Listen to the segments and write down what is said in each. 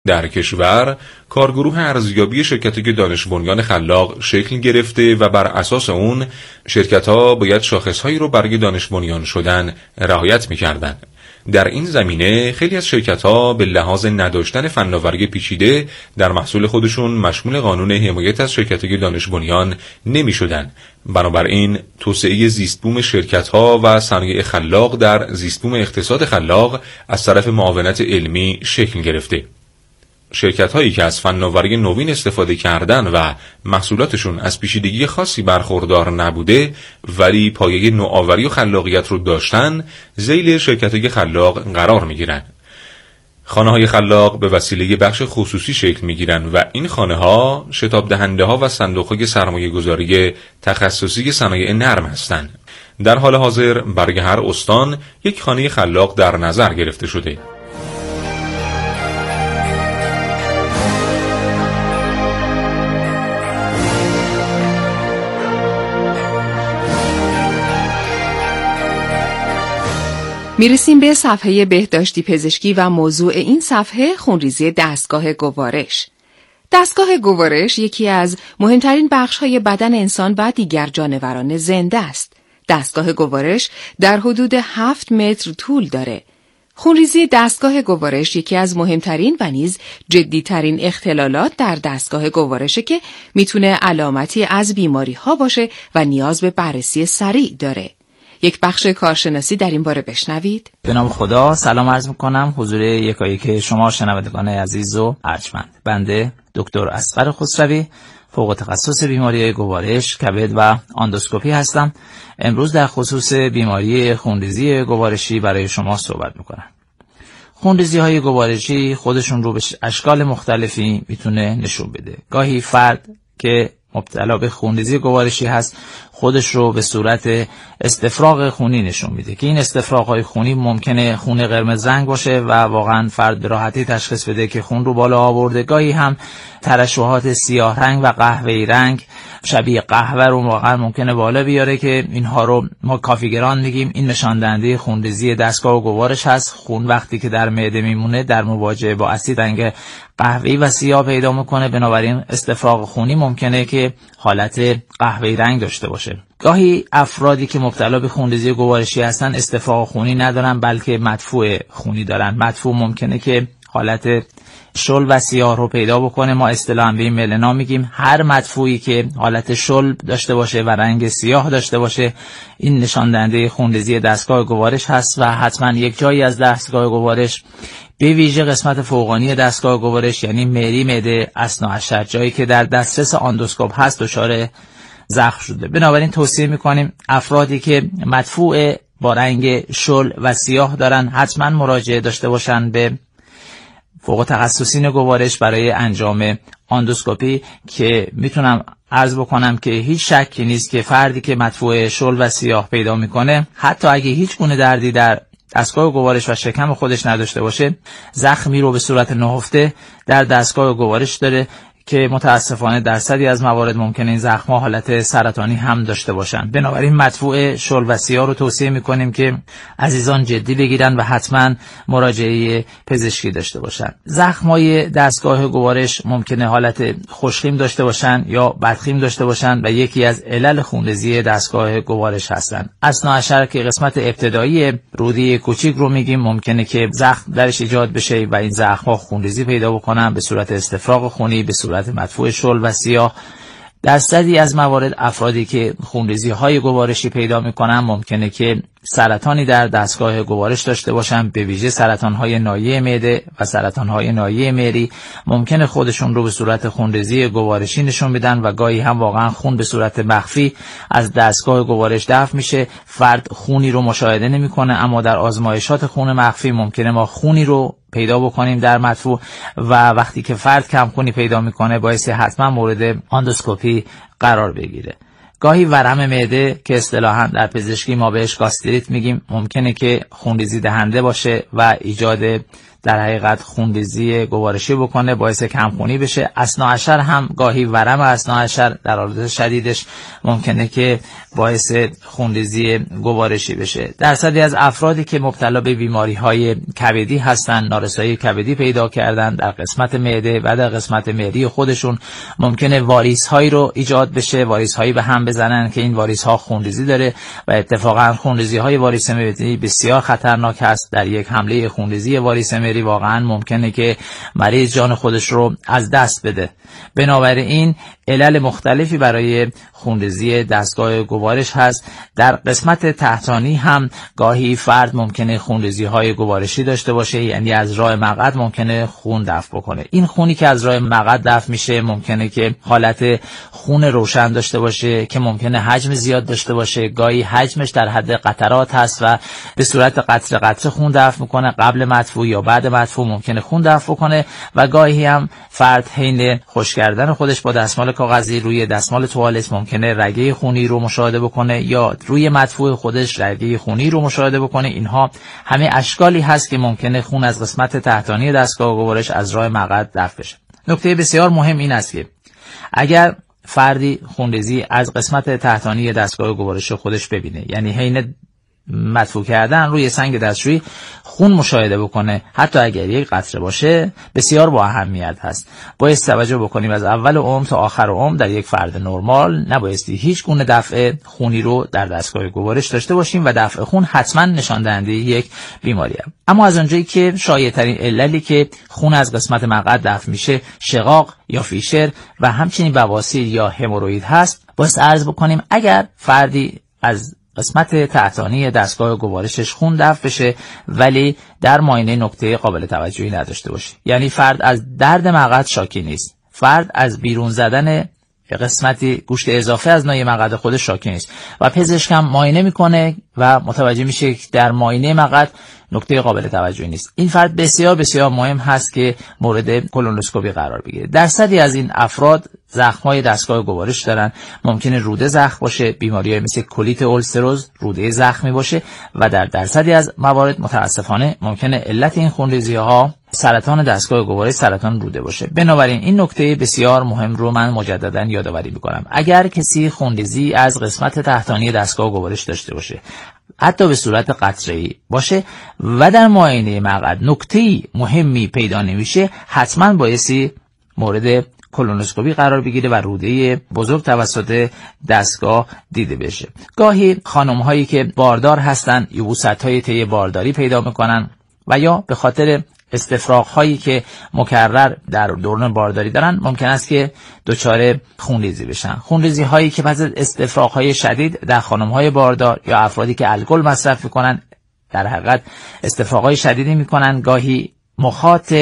در کشور کارگروه ارزیابی شرکت‌های دانش بنیان خلاق شکل گرفته و بر اساس اون شرکت‌ها باید شاخص‌هایی رو برای دانش بنیان شدن رعایت می‌کردند. در این زمینه خیلی از شرکت‌ها به لحاظ نداشتن فناوری پیچیده در محصول خودشون مشمول قانون حمایت از شرکت‌های دانش بنیان نمی‌شدند. بنابراین توسعه زیستبوم شرکت‌ها و صنایع خلاق در زیستبوم اقتصاد خلاق از طرف معاونت علمی شکل گرفته. شرکت‌هایی که از فناوری نوین استفاده کردن و محصولاتشون از پیچیدگی خاصی برخوردار نبوده ولی پایه نوآوری و خلاقیت رو داشتن، ذیل شرکت‌های خلاق قرار می‌گیرن. خانه‌های خلاق به وسیله بخش خصوصی شکل می‌گیرن و این خانه‌ها شتاب دهنده‌ها و صندوق‌های سرمایه‌گذاری تخصصی صنایع نرم هستند. در حال حاضر برای هر استان یک خانه خلاق در نظر گرفته شده. میرسیم به صفحه بهداشتی پزشکی و موضوع این صفحه خونریزی دستگاه گوارش. دستگاه گوارش یکی از مهمترین بخش‌های بدن انسان و دیگر جانوران زنده است. دستگاه گوارش در حدود 7 متر طول داره. خونریزی دستگاه گوارش یکی از مهمترین و نیز جدیترین اختلالات در دستگاه گوارشه که میتونه علامتی از بیماری ها باشه و نیاز به بررسی سریع داره. یک بخش کارشناسی در این باره بشنوید. به نام خدا سلام عرض میکنم حضور یکایک شما شنوندگان عزیز و ارجمند. بنده دکتر اصغر خسروی، فوق تخصص بیماری‌های گوارش، کبد و اندوسکوپی هستم. امروز در خصوص بیماری خونریزی گوارشی برای شما صحبت میکنم. خونریزی‌های گوارشی خودشون رو به اشکال مختلفی میتونه نشون بده. گاهی فرد که مبتلا به خونریزی گوارشی هست خودش رو به صورت استفراغ خونی نشون میده که این استفراغ‌های خونی ممکنه خون قرمز رنگ باشه و واقعا فرد به راحتی تشخیص بده که خون رو بالا آورده. گاهی هم ترشحات سیاه رنگ و قهوه‌ای رنگ شبیه قهوه رو واقعا ممکنه بالا بیاره که اینها رو ما کافیگران میگیم. این نشان دهنده خونریزی دستگاه گوارش هست. خون وقتی که در معده میمونه در مواجهه با اسید رنگ قهوه‌ای و سیاه پیدا میکنه، بنابراین استفراغ خونی ممکنه که حالت قهوه‌ای رنگ داشته باشه. گاهی افرادی که مبتلا به خونریزی گوارشی هستن استفراغ خونی ندارن بلکه مدفوع خونی دارن. مدفوع ممکنه که حالت شل و سیاه رو پیدا بکنه. ما اصطلاحاً به این ملنا میگیم. هر مدفوعی که حالت شل داشته باشه و رنگ سیاه داشته باشه این نشان دهنده خونریزی دستگاه گوارش هست و حتما یک جایی از دستگاه گوارش به ویژه قسمت فوقانی دستگاه گوارش یعنی مری، معده، اثناعشر، جایی که در دسترس اندوسکوپ هست دچار زخم شده. بنابراین توصیه میکنیم افرادی که مدفوع با رنگ شل و سیاه دارن حتما مراجعه داشته باشن به فوق تخصصین گوارش برای انجام اندوسکوپی که میتونم عرض بکنم که هیچ شکی نیست که فردی که مدفوع شل و سیاه پیدا میکنه حتی اگه هیچ گونه دردی در دستگاه گوارش و شکم خودش نداشته باشه زخمی رو به صورت نهفته در دستگاه گوارش داره که متاسفانه درصدی از موارد ممکنه این زخم‌ها حالت سرطانی هم داشته باشن. بنابراین مدفوع شل و سیاه رو توصیه می‌کنیم که عزیزان جدی بگیرن و حتما مراجعه پزشکی داشته باشن. زخم‌های دستگاه گوارش ممکنه حالت خوشخیم داشته باشن یا بدخیم داشته باشن و یکی از علل خونریزی دستگاه گوارش هستن. اثناعشر که قسمت ابتدایی رودی کوچیک رو میگیم ممکنه که زخم درش ایجاد بشه و این زخم‌ها خونریزی پیدا بکنن به صورت استفراغ خونی، به صورت مدفوع شل و سیاه. درصدی از موارد افرادی که خونریزی های گوارشی پیدا میکنن ممکنه که سرطانی در دستگاه گوارش داشته باشن، به ویژه سرطان های ناحیه معده و سرطان های ناحیه مری ممکنه خودشون رو به صورت خونریزی گوارشی نشون بدن و گاهی هم واقعا خون به صورت مخفی از دستگاه گوارش دفع میشه. فرد خونی رو مشاهده نمیکنه اما در آزمایشات خون مخفی ممکنه ما خونی رو پیدا بکنیم در مدفوع و وقتی که فرد کم خونی پیدا میکنه باعث حتما مورد اندوسکوپی قرار بگیره. گاهی ورم معده که اصطلاحاً در پزشکی ما بهش گاستریت میگیم ممکنه که خونریزی دهنده باشه و ایجاد در حقیقت خونریزی گوارشی بکنه، باعث کمخونی بشه. اثناعشر هم گاهی ورم اثناعشر در حالت شدیدش ممکنه که باعث خونریزی گوارشی بشه. درصدی از افرادی که مبتلا به بیماری‌های کبدی هستن، نارسایی کبدی پیدا کردن در قسمت معده و در قسمت معده خودشون، ممکنه واریس‌هایی رو ایجاد بشه، واریس‌هایی به هم بزنن که این واریس‌ها خونریزی داره و اتفاقا خونریزی‌های واریس معده‌ای بسیار خطرناک هست. در یک حمله خونریزی واریس معده‌ای واقعا ممکنه که مریض جان خودش رو از دست بده. بنابراین علل مختلفی برای خونریزی دستگاه گوارش هست. در قسمت تحتانی هم گاهی فرد ممکنه خونریزی‌های گوارشی داشته باشه، یعنی از راه مقعد ممکنه خون دفع بکنه. این خونی که از راه مقعد دفع میشه ممکنه که حالت خون روشن داشته باشه که ممکنه حجم زیاد داشته باشه. گاهی حجمش در حد قطرات هست و به صورت قطره قطره خون دفع میکنه، قبل مدفوع یا بعد مدفوع ممکنه خون دفع کنه. و گاهی هم فرد حین خشک کردن خودش با دستمال کاغذی روی دستمال توالت ممکنه رگه خونی رو مشاهده بکنه یا روی مدفوع خودش رگه خونی رو مشاهده بکنه. اینها همه اشکالی هست که ممکنه خون از قسمت تحتانی دستگاه گوارش از راه مقعد دفع بشه. نکته بسیار مهم این است که اگر فردی خونریزی از قسمت تحتانی دستگاه گوارش خودش ببینه، یعنی حین مدفوع کردن روی سنگ دستشویی خون مشاهده بکنه، حتی اگر یک قطره باشه، بسیار با اهمیت هست. باید توجه بکنیم از اول عمر تا آخر عمر در یک فرد نرمال نبایستی هیچ گونه دفع خونی رو در دستگاه گوارش داشته باشیم و دفع خون حتما نشان دهنده یک بیماری است. اما از اونجایی که شایع‌ترین عللی که خون از قسمت مقعد دفع میشه شقاق یا فیشر و همچنین بواسیر یا هموروئید هست، باید عرض بکنیم اگر فردی از قسمت تحتانی دستگاه گوارشش خون دفع بشه ولی در معاینه نکته قابل توجهی نداشته باشه، یعنی فرد از درد مقعد شاکی نیست، فرد از بیرون زدن قسمتی گوشت اضافه از ناحیه مقعد خودش شاکی نیست و پزشک هم معاینه میکنه و متوجه میشه که در معاینه مقعد نکته قابل توجهی نیست، این فرد بسیار بسیار مهم هست که مورد کولونوسکوپی قرار بگیره. درصدی از این افراد زخم‌های دستگاه گوارش دارن، ممکنه روده زخم باشه، بیماری‌های مثل کولیت اولستروز روده زخمی باشه و در درصدی از موارد متاسفانه ممکنه علت این خونریزی‌ها سرطان دستگاه گوارش، سرطان روده باشه. بنابراین این نکته بسیار مهم رو من مجددا یادآوری می‌کنم. اگر کسی خونریزی از قسمت تحتانی دستگاه گوارش داشته باشه، حتی به صورت قطره‌ای باشه و در معاینه مقعد نکته‌ای مهمی پیدا نمیشه، حتما بایستی مورد کولونوسکوپی قرار بگیره و روده بزرگ توسط دستگاه دیده بشه. گاهی خانم‌هایی که باردار هستن یبوست‌های طی بارداری پیدا میکنن و یا به خاطر استفراغ‌هایی که مکرر در دوران بارداری دارن ممکن است که دچار خونریزی بشن. خونریزی‌هایی که بعد از استفراغ‌های شدید در خانم‌های باردار یا افرادی که الکل مصرف میکنن در حقیقت استفراغ‌های شدیدی میکنن، گاهی مخاط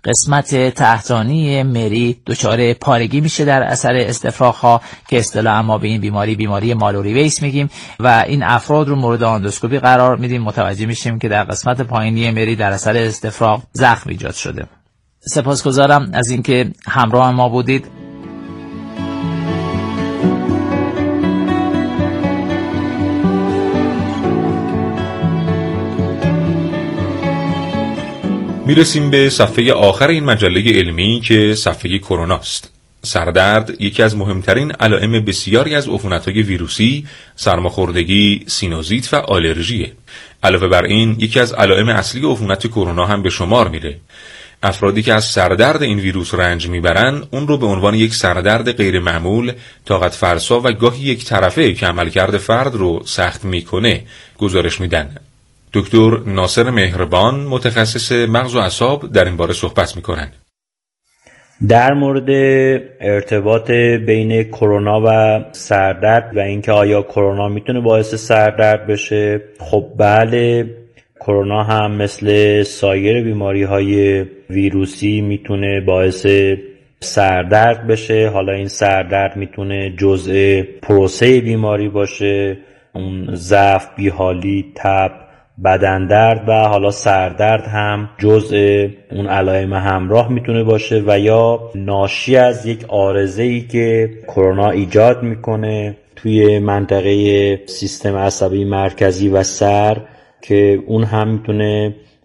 قسمت تحتانی مری دچار پارگی میشه در اثر استفراغ‌ها که اصطلاحاً ما به این بیماری مالوری ویس میگیم و این افراد رو مورد آندوسکوپی قرار میدیم. متوجه میشیم که در قسمت پایینی مری در اثر استفراغ زخم ایجاد شده. سپاسگزارم از اینکه همراه ما بودید. میرسیم به صفحه آخر این مجله علمی که صفحه کرونا است. سردرد یکی از مهمترین علائم بسیاری از عفونت‌های ویروسی، سرماخوردگی، سینوزیت و آلرژیه. علاوه بر این یکی از علائم اصلی عفونت کرونا هم به شمار میره. افرادی که از سردرد این ویروس رنج میبرن اون رو به عنوان یک سردرد غیر معمول، طاقت فرسا و گاهی یک طرفه که عملکرد فرد رو سخت میکنه گزارش میدن. دکتر ناصر مهربان متخصص مغز و اعصاب در این باره صحبت میکنن. در مورد ارتباط بین کرونا و سردرد و اینکه آیا کرونا میتونه باعث سردرد بشه، خب بله، کرونا هم مثل سایر بیماری‌های ویروسی میتونه باعث سردرد بشه. حالا این سردرد میتونه جزء پروسه بیماری باشه، اون ضعف، بیحالی، تب، بدن درد و حالا سردرد هم جزء اون علائم همراه میتونه باشه و یا ناشی از یک عارضه‌ای که کرونا ایجاد میکنه توی منطقه سیستم عصبی مرکزی و سر که اون هم میتونه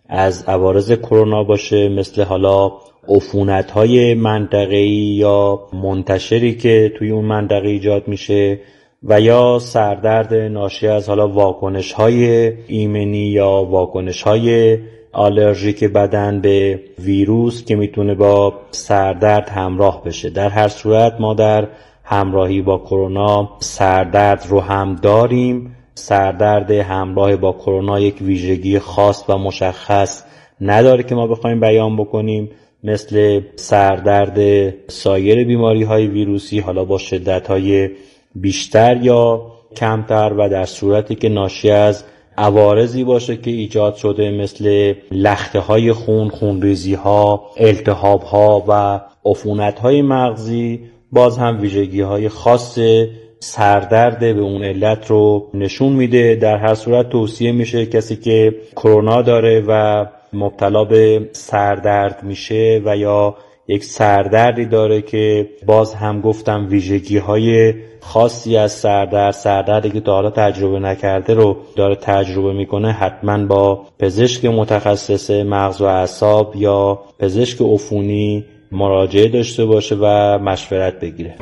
از عوارض کرونا باشه، مثل حالا عفونت‌های منطقه‌ای یا منتشری که توی اون منطقه ایجاد میشه و یا سردرد ناشی از حالا واکنش‌های ایمنی یا واکنش‌های آلرژیک بدن به ویروس که میتونه با سردرد همراه بشه. در هر صورت ما در همراهی با کرونا سردرد رو هم داریم. سردرد همراه با کرونا یک ویژگی خاص و مشخص نداره که ما بخوایم بیان بکنیم، مثل سردرد سایر بیماری‌های ویروسی، حالا با شدت‌های بیشتر یا کمتر، و در صورتی که ناشی از عوارضی باشه که ایجاد شده مثل لخته‌های خون، خونریزی‌ها، التهاب‌ها و عفونت‌های مغزی، باز هم ویژگی‌های خاص سردرد به اون علت رو نشون میده. در هر صورت توصیه میشه کسی که کرونا داره و مبتلا به سردرد میشه و یا یک سردردی داره که باز هم گفتم ویژگی‌های خاصی از سردردی که تا حالا تجربه نکرده رو داره تجربه میکنه، حتما با پزشک متخصص مغز و اعصاب یا پزشک عفونی مراجعه داشته باشه و مشورت بگیره.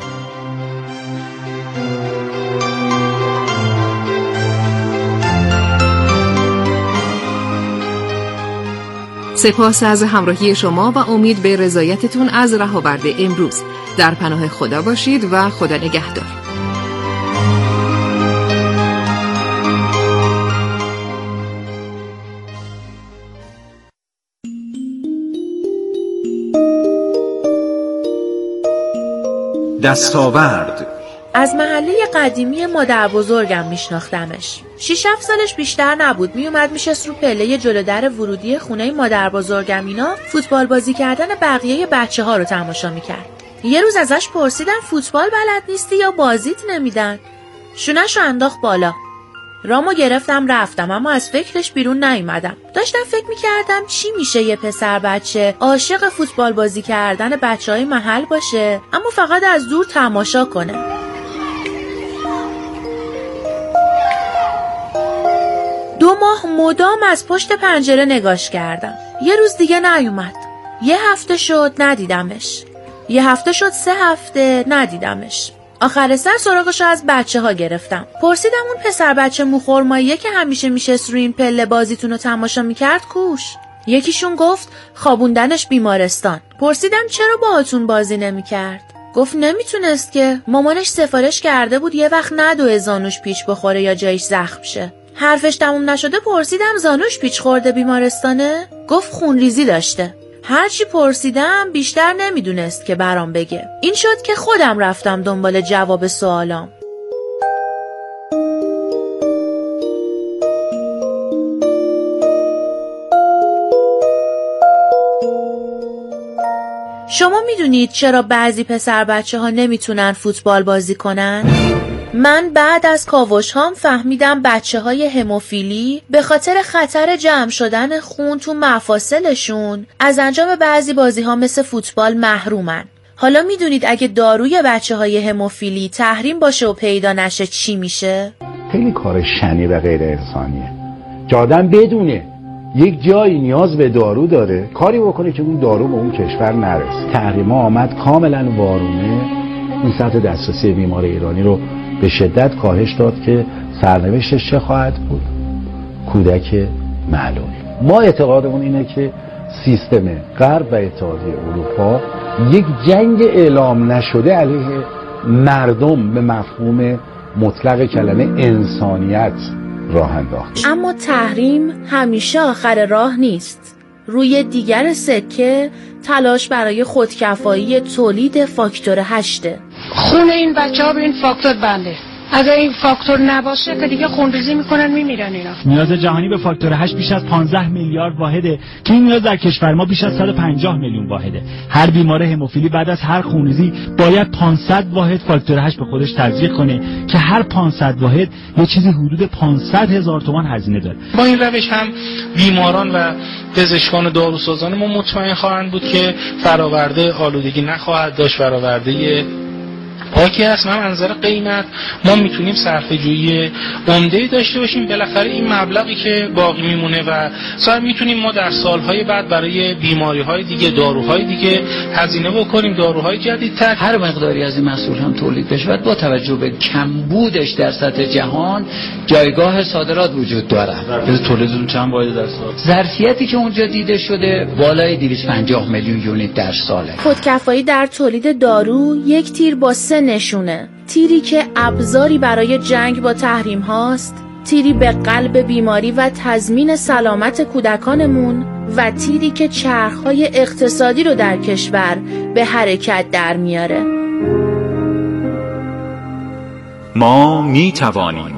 سپاس از همراهی شما و امید به رضایتتون از رهاورد امروز. در پناه خدا باشید و خدا نگهدار. دستاورد از محله قدیمی مادر بزرگم میشناختمش. 6-7 سالش بیشتر نبود. میومد میشست رو پله جلو در ورودی خونه مادر بزرگم اینا فوتبال بازی کردن بقیه بچه ها رو تماشا میکرد. یه روز ازش پرسیدم فوتبال بلد نیستی یا بازیت نمیدن؟ شونه‌شو انداخت بالا. رامو گرفتم رفتم، اما از فکرش بیرون نیومدم. داشتم فکر میکردم چی میشه یه پسر بچه عاشق فوتبال بازی کردن بچهای محل باشه اما فقط از دور تماشا کنه. دو ماه مدام از پشت پنجره نگاش کردم. یه روز دیگه نیومد. یه هفته شد ندیدمش. یه هفته شد 3 هفته ندیدمش. آخر سر سراغشو از بچه ها گرفتم. پرسیدم اون پسر بچه موخورماییه که همیشه میشست روی این پله بازیتون رو تماشا میکرد کوش؟ یکیشون گفت خوابوندنش بیمارستان. پرسیدم چرا باهاتون بازی نمیکرد؟ گفت نمیتونست که، مامانش سفارش کرده بود یه وقت ندوه زانوش پیچ بخوره یا جایش زخم شه. حرفش تموم نشده پرسیدم زانوش پیچ خورده بیمارستانه؟ گفت خونریزی داشته. هرچی پرسیدم بیشتر نمیدونست که برام بگه. این شد که خودم رفتم دنبال جواب سوالام. شما میدونید چرا بعضی پسر بچه ها نمیتونن فوتبال بازی کنن؟ من بعد از کاوش هام فهمیدم بچه های هموفیلی به خاطر خطر جمع شدن خون تو مفاصلشون از انجام بعضی بازی ها مثل فوتبال محرومن. حالا میدونید اگه داروی بچه های هموفیلی تحریم باشه و پیدا نشه چی میشه؟ خیلی کار شنی و غیر انسانیه. آدم بدونه یک جایی نیاز به دارو داره کاری بکنه که اون دارو به اون کشور نرسه. تحریم ها آمد کاملا وارونه این سطح دسترسی بیمار ایرانی رو به شدت کاهش داد که سرنوشتش چه خواهد بود؟ کودک معلول. ما اعتقادمون اینه که سیستم غرب و اتحادیه اروپا یک جنگ اعلام نشده علیه مردم به مفهوم مطلق کلمه انسانیت راه انداخت. اما تحریم همیشه آخر راه نیست. روی دیگر سکه تلاش برای خودکفایی تولید فاکتور 8. خون این بچه‌ها به این فاکتور بنده. اگر این فاکتور نباشه که دیگه خونریزی میکنن میمیرن اینا. نیاز جهانی به فاکتور 8 بیش از 15 میلیارد واحده که این نیاز در کشور ما بیش از 150 میلیون واحده. هر بیمار هموفیلی بعد از هر خونریزی باید 500 واحد فاکتور 8 به خودش تزریق کنه که هر 500 واحد یه چیزی حدود 500,000 تومان هزینه داره. با این روش هم بیماران و پزشکان و داروسازان ما مطمئن خواهند بود که فراورده آلودگی نخواهد داشت، فراورده باکی هست. من منظر قیمت ما میتونیم صرفه‌جویی عمده‌ای داشته باشیم. بالاخره این مبلغی که باقی میمونه و میتونیم ما در سالهای بعد برای بیماری‌های دیگه، داروهای دیگه هزینه بکنیم، داروهای جدیدتر. هر مقداری از این محصول هم تولید بشه و با توجه به کمبودش در سطح جهان جایگاه صادرات وجود داره. تولیدتون چند واحد در سال؟ ظرفیتی که اونجا دیده شده بالای 250 میلیون یونیت در ساله. خودکفایی در تولید دارو یک تیر با 3 نشونه. تیری که ابزاری برای جنگ با تحریم هاست، تیری به قلب بیماری و تضمین سلامت کودکانمون و تیری که چرخهای اقتصادی رو در کشور به حرکت در میاره. ما می توانیم.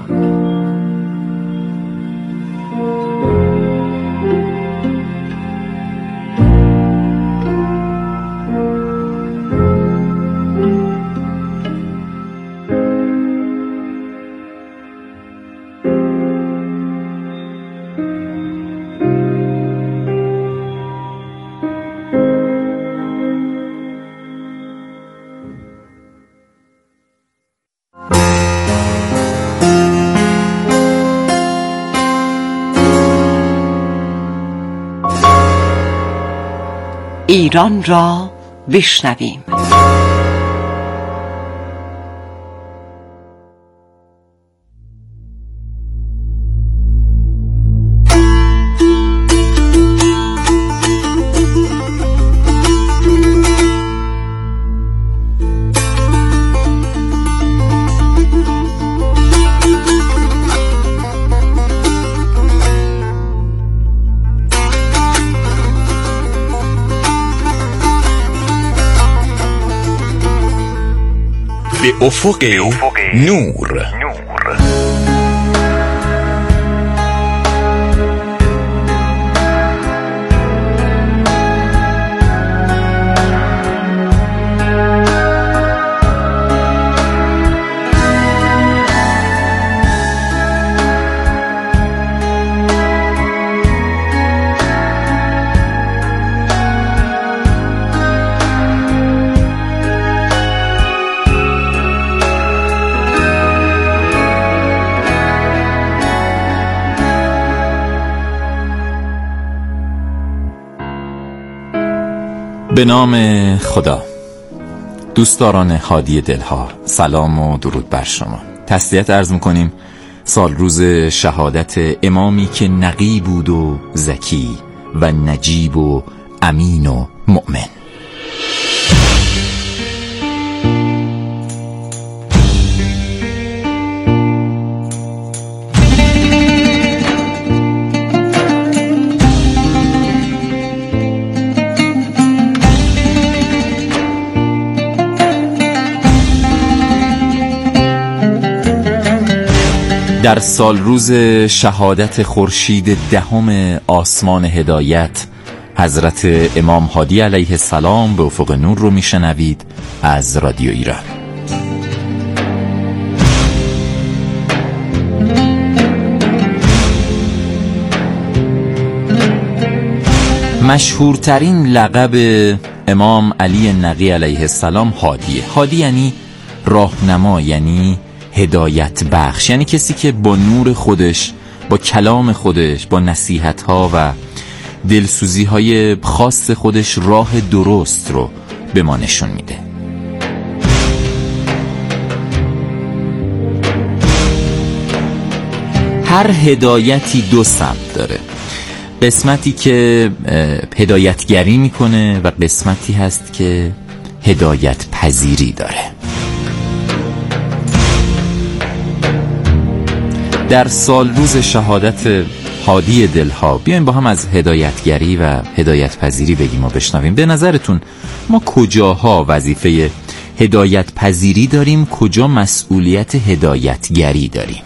ایران را بشنویم. به افق نور. به نام خدا. دوستداران هادی دلها، سلام و درود بر شما. تسلیت عرض میکنیم سال روز شهادت امامی که نقی بود و ذکی و نجیب و امین و مؤمن. در سال روز شهادت خورشید دهم آسمان هدایت حضرت امام هادی علیه السلام به افق نور رو میشنوید از رادیو ایران. مشهورترین لقب امام علی نقی علیه السلام هادیه. هادی یعنی راهنما، یعنی هدایت بخش، یعنی کسی که با نور خودش، با کلام خودش، با نصیحت‌ها و دلسوزی‌های خاص خودش راه درست رو به ما نشون میده. هر هدایتی دو سمت داره. قسمتی که هدایتگری میکنه و قسمتی هست که هدایت پذیری داره. در سال روز شهادت هادی دلها بیایم با هم از هدایتگری و هدایت پذیری بگیم و بشنویم. به نظرتون ما کجاها وظیفه هدایت پذیری داریم، کجا مسئولیت هدایتگری داریم؟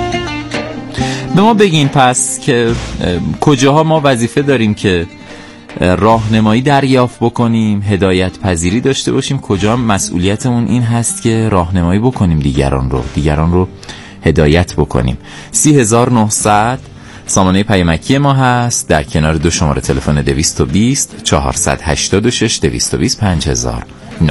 به ما بگین پس که کجاها ما وظیفه داریم که راهنمایی دریافت بکنیم، هدایت پذیری داشته باشیم، کجا مسئولیتمون این هست که راهنمایی بکنیم دیگران رو هدایت بکنیم. 30900 سامانه پیامکی ما هست، در کنار دو شماره تلفن 220 486 220 5009.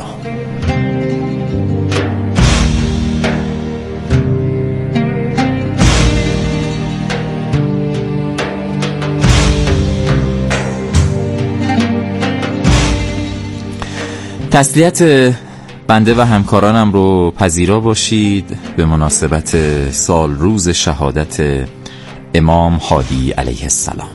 تسلیت بنده و همکارانم رو پذیرا باشید به مناسبت سال روز شهادت امام هادی علیه السلام.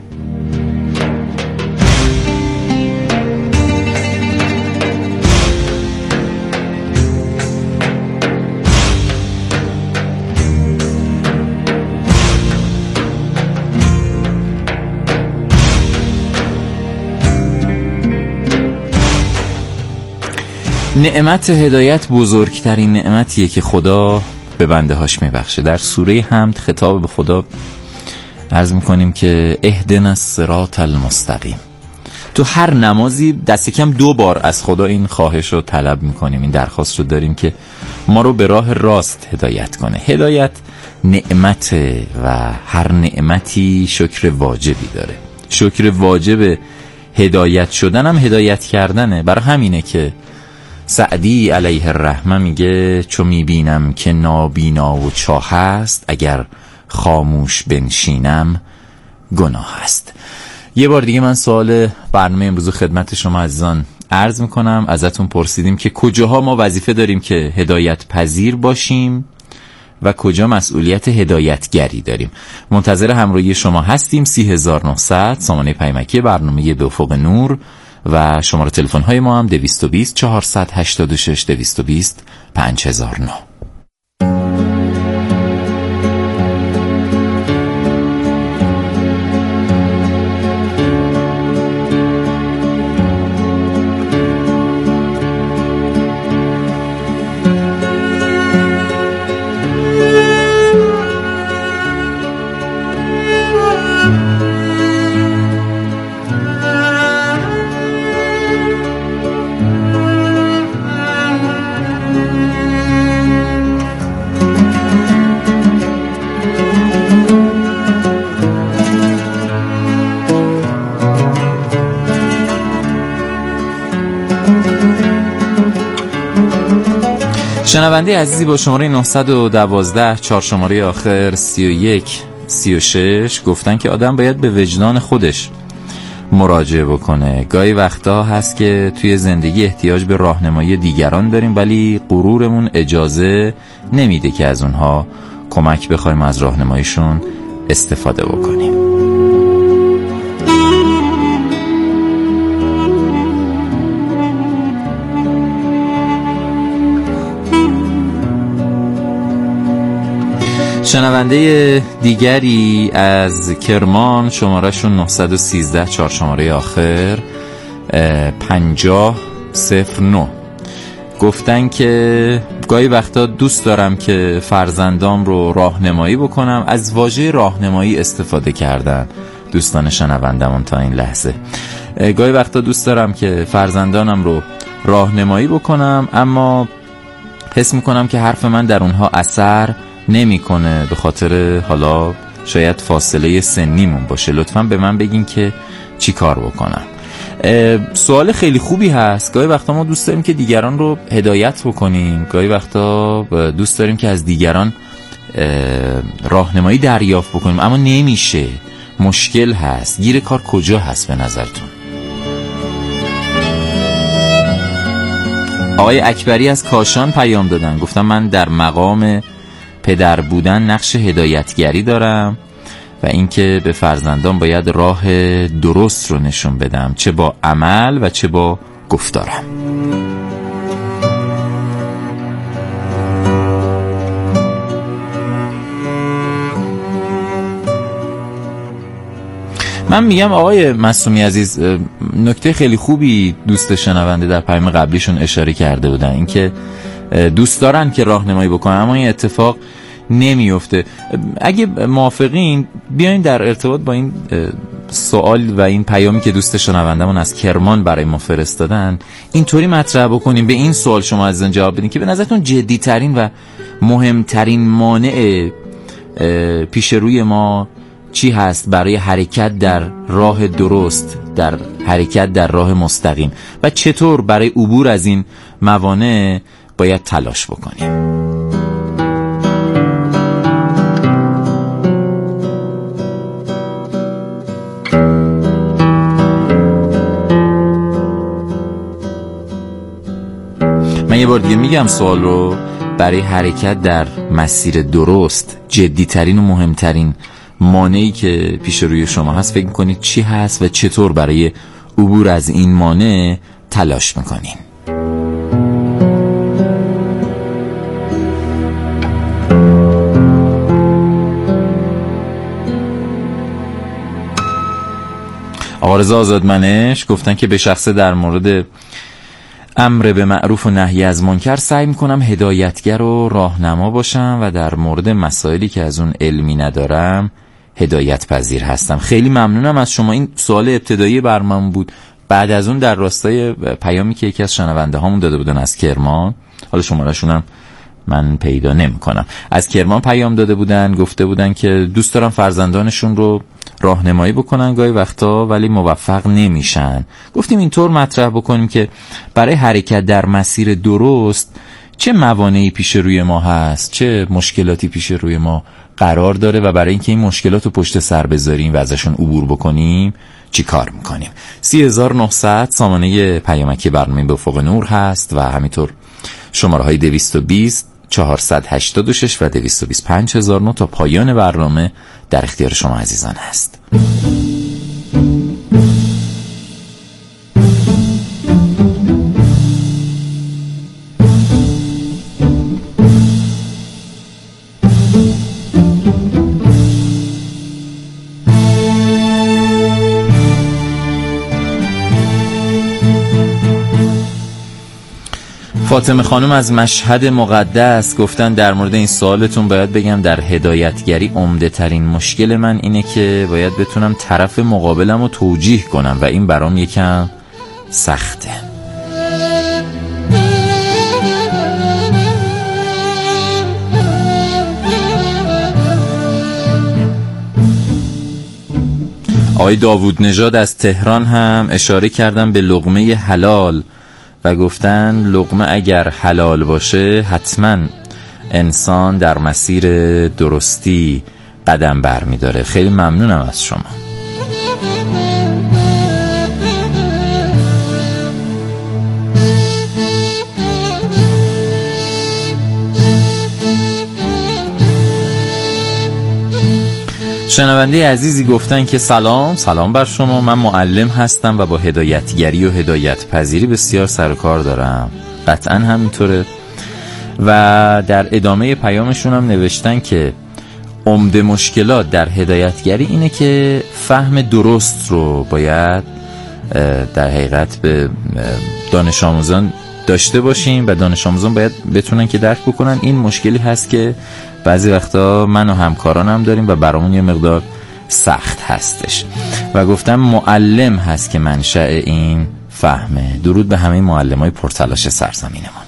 نعمت هدایت بزرگترین نعمتیه که خدا به بنده هاش میبخشه. در سوره حمد خطاب به خدا عرض میکنیم که اهدنا الصراط المستقیم. تو هر نمازی دست کم 2 بار از خدا این خواهش رو طلب میکنیم، این درخواست رو داریم که ما رو به راه راست هدایت کنه. هدایت نعمت و هر نعمتی شکر واجبی داره. شکر واجب هدایت شدن هم هدایت کردنه. برای همینه که سعدی علیه الرحمه میگه چو میبینم که نابینا و چاه است، اگر خاموش بنشینم گناه است. یه بار دیگه من سوال برنامه امروز خدمت شما عزیزان عرض میکنم. ازتون پرسیدیم که کجاها ما وظیفه داریم که هدایت پذیر باشیم و کجا مسئولیت هدایتگری داریم. منتظر همراهی شما هستیم. 30900 سامانه پیامکی برنامه به افق نور و شماره تلفن های ما هم 220 486 220 5009. شنونده عزیزی با شماره 912 4 شماره آخر 31 36 گفتن که آدم باید به وجدان خودش مراجعه بکنه. گاهی وقتا هست که توی زندگی احتیاج به راهنمایی دیگران داریم ولی غرورمون اجازه نمیده که از اونها کمک بخوایم از راهنماییشون استفاده بکنیم. شنونده دیگری از کرمان شمارهشون 913 4 شماره آخر 5009 گفتن که گاهی وقتا دوست دارم که فرزندام رو راهنمایی بکنم. از واژه راهنمایی استفاده کردن دوستان شنوندمون تا این لحظه. گاهی وقتا دوست دارم که فرزندانم رو راهنمایی بکنم اما حس میکنم که حرف من در اونها اثر نمیکنه به خاطر حالا شاید فاصله سنیمون باشه. لطفاً به من بگین که چی کار بکنم. سوال خیلی خوبی هست. گاهی وقتا ما دوست داریم که دیگران رو هدایت بکنیم، گاهی وقتا دوست داریم که از دیگران راهنمایی دریافت بکنیم اما نمیشه. مشکل هست. گیر کار کجا هست به نظرتون؟ آقای اکبری از کاشان پیام دادن، گفتم من در مقام پدر بودن نقش هدایتگری دارم و اینکه به فرزندان باید راه درست رو نشون بدم، چه با عمل و چه با گفتارم. من میگم آقای معصومی عزیز، نکته خیلی خوبی دوست شنونده در پیام قبلیشون اشاره کرده بودن، اینکه دوست دارن که راهنمایی بکنن اما این اتفاق نمیفته. اگه موافقین بیاین در ارتباط با این سوال و این پیامی که دوست شنوندمون از کرمان برای ما فرستادن اینطوری مطرح بکنیم، به این سوال شما عزیزان جواب بدین که به نظرتون جدی ترین و مهمترین مانع پیش روی ما چی هست برای حرکت در راه درست، در حرکت در راه مستقیم، و چطور برای عبور از این موانع باید تلاش بکنیم. من یه بار دیگه میگم سوال رو، برای حرکت در مسیر درست جدیترین و مهمترین مانعی که پیش روی شما هست فکر میکنید چی هست و چطور برای عبور از این مانع تلاش میکنین؟ آقا رضا آزادمنش گفتن که به شخصه در مورد امر به معروف و نهی از منکر سعی میکنم هدایتگر و راهنما باشم و در مورد مسائلی که از اون علمی ندارم هدایت پذیر هستم. خیلی ممنونم از شما. این سوال ابتدایی برنامه بود. بعد از اون در راستای پیامی که یکی از شنونده هامون داده بودن از کرمان، حالا شماره‌شون هم من پیدا نمی‌کنم، از کرمان پیام داده بودن، گفته بودن که دوست دارن فرزندانشون رو راهنمایی بکنن گاهی وقتا ولی موفق نمیشن. گفتیم اینطور مطرح بکنیم که برای حرکت در مسیر درست چه موانعی پیش روی ما هست، چه مشکلاتی پیش روی ما قرار داره و برای اینکه این مشکلات رو پشت سر بذاریم و ازشون عبور بکنیم چی کار میکنیم. 3900 سامانه پیامکی برنامه به افق نور هست و همینطور شماره های 220 486 و 220 5009 تا پایان برنامه در اختیار شما عزیزان هست. فاطمه خانم از مشهد مقدس گفتن در مورد این سوالتون باید بگم در هدایتگری عمده ترین مشکل من اینه که باید بتونم طرف مقابلم رو توجیه کنم و این برام یکم سخته. آقای داوود نژاد از تهران هم اشاره کردن به لقمه حلال و گفتن لقمه اگر حلال باشه حتما انسان در مسیر درستی قدم برمی‌داره. خیلی ممنونم از شما. شنونده عزیزی گفتن که سلام بر شما، من معلم هستم و با هدایتگری و هدایت پذیری بسیار سر و کار دارم. قطعا همینطوره. و در ادامه پیامشون هم نوشتن که عمده مشکلات در هدایتگری اینه که فهم درست رو باید در حقیقت به دانش آموزان داشته باشیم و دانش آموزان باید بتونن که درک بکنن. این مشکلی هست که بعضی وقتا من و همکارانم داریم و برامون یه مقدار سخت هستش و گفتم معلم هست که منشأ این فهمه. درود به همه معلمای پرتلاش سرزمینمان.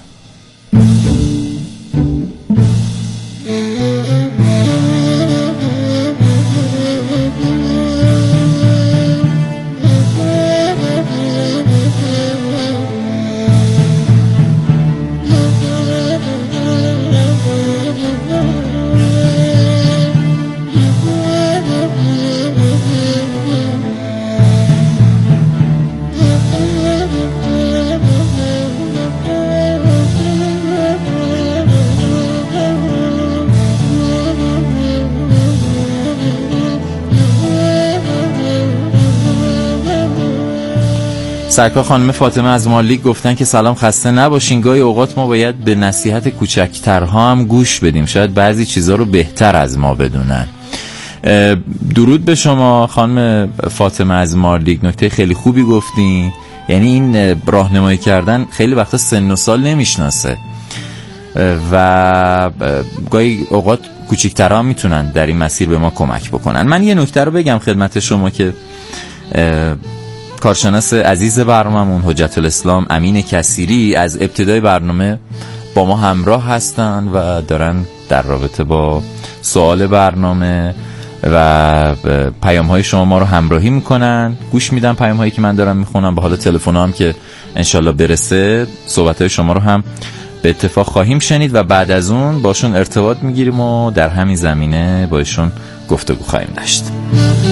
سرکار خانم فاطمه از مالیک گفتن که سلام، خسته نباشین. گاهی اوقات ما باید به نصیحت کوچکترها هم گوش بدیم، شاید بعضی چیزا رو بهتر از ما بدونن. درود به شما خانم فاطمه از مالیک، نکته خیلی خوبی گفتین. یعنی این راهنمایی کردن خیلی وقتا سن و سال نمیشناسه و گاهی اوقات کوچیک‌ترها هم میتونن در این مسیر به ما کمک بکنن. من یه نکته رو بگم خدمت شما که کارشناس عزیز برنامه‌مون حجت الاسلام امین کثیری از ابتدای برنامه با ما همراه هستن و دارن در رابطه با سوال برنامه و پیام‌های شما ما رو همراهی میکنن، گوش میدن پیام‌هایی که من دارم میخونم، به حال تلفن هم که انشالله برسه صحبت‌های شما رو هم به اتفاق خواهیم شنید و بعد از اون باشون ارتباط میگیریم و در همین زمینه با ایشون گفتگو خواهیم داشت.